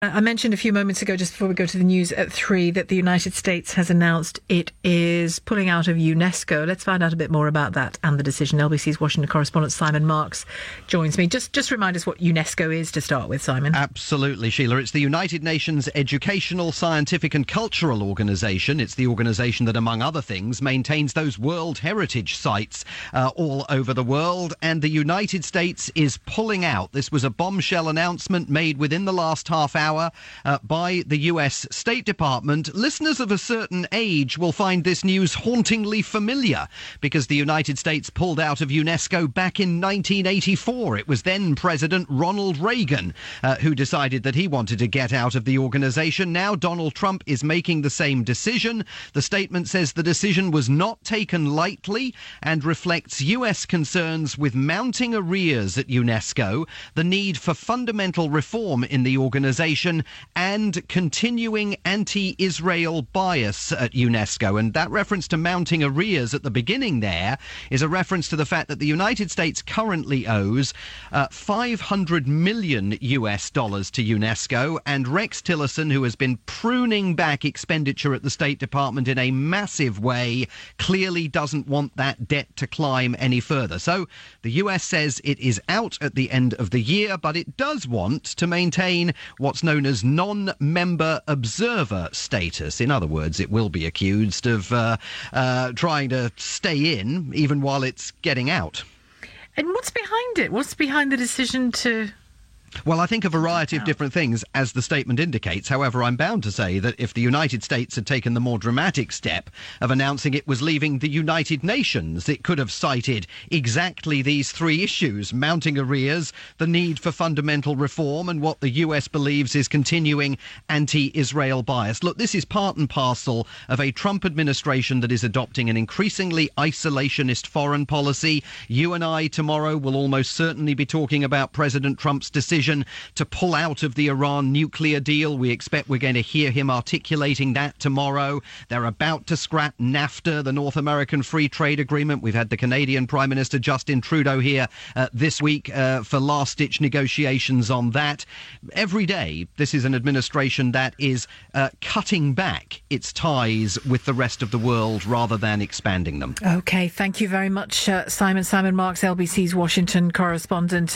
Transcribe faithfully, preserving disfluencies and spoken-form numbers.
I mentioned a few moments ago, just before we go to the news at three, that the United States has announced it is pulling out of UNESCO. Let's find out a bit more about that and the decision. L B C's Washington correspondent Simon Marks joins me. Just just remind us what UNESCO is to start with, Simon. Absolutely, Sheila. It's the United Nations Educational, Scientific and Cultural Organisation. It's the organisation that, among other things, maintains those World Heritage sites uh, all over the world. And the United States is pulling out. This was a bombshell announcement made within the last half hour. Uh, by the U S State Department. Listeners of a certain age will find this news hauntingly familiar because the United States pulled out of UNESCO back in nineteen eighty-four. It was then President Ronald Reagan uh, who decided that he wanted to get out of the organisation. Now Donald Trump is making the same decision. The statement says the decision was not taken lightly and reflects U S concerns with mounting arrears at UNESCO, the need for fundamental reform in the organisation, and continuing anti-Israel bias at UNESCO. And that reference to mounting arrears at the beginning there is a reference to the fact that the United States currently owes uh, five hundred million U S dollars to UNESCO, and Rex Tillerson, who has been pruning back expenditure at the State Department in a massive way, clearly doesn't want that debt to climb any further. So the U S says it is out at the end of the year, but it does want to maintain what's known as non-member observer status. In other words, it will be accused of uh, uh, trying to stay in even while it's getting out. And what's behind it? What's behind the decision to... Well, I think a variety of different things, as the statement indicates. However, I'm bound to say that if the United States had taken the more dramatic step of announcing it was leaving the United Nations, it could have cited exactly these three issues: mounting arrears, the need for fundamental reform, and what the U S believes is continuing anti-Israel bias. Look, this is part and parcel of a Trump administration that is adopting an increasingly isolationist foreign policy. You and I tomorrow will almost certainly be talking about President Trump's decision to pull out of the Iran nuclear deal. We expect we're going to hear him articulating that tomorrow. They're about to scrap NAFTA, the North American Free Trade Agreement. We've had the Canadian Prime Minister Justin Trudeau here uh, this week uh, for last-ditch negotiations on that. Every day, this is an administration that is uh, cutting back its ties with the rest of the world rather than expanding them. OK, thank you very much, uh, Simon. Simon Marks, L B C's Washington correspondent.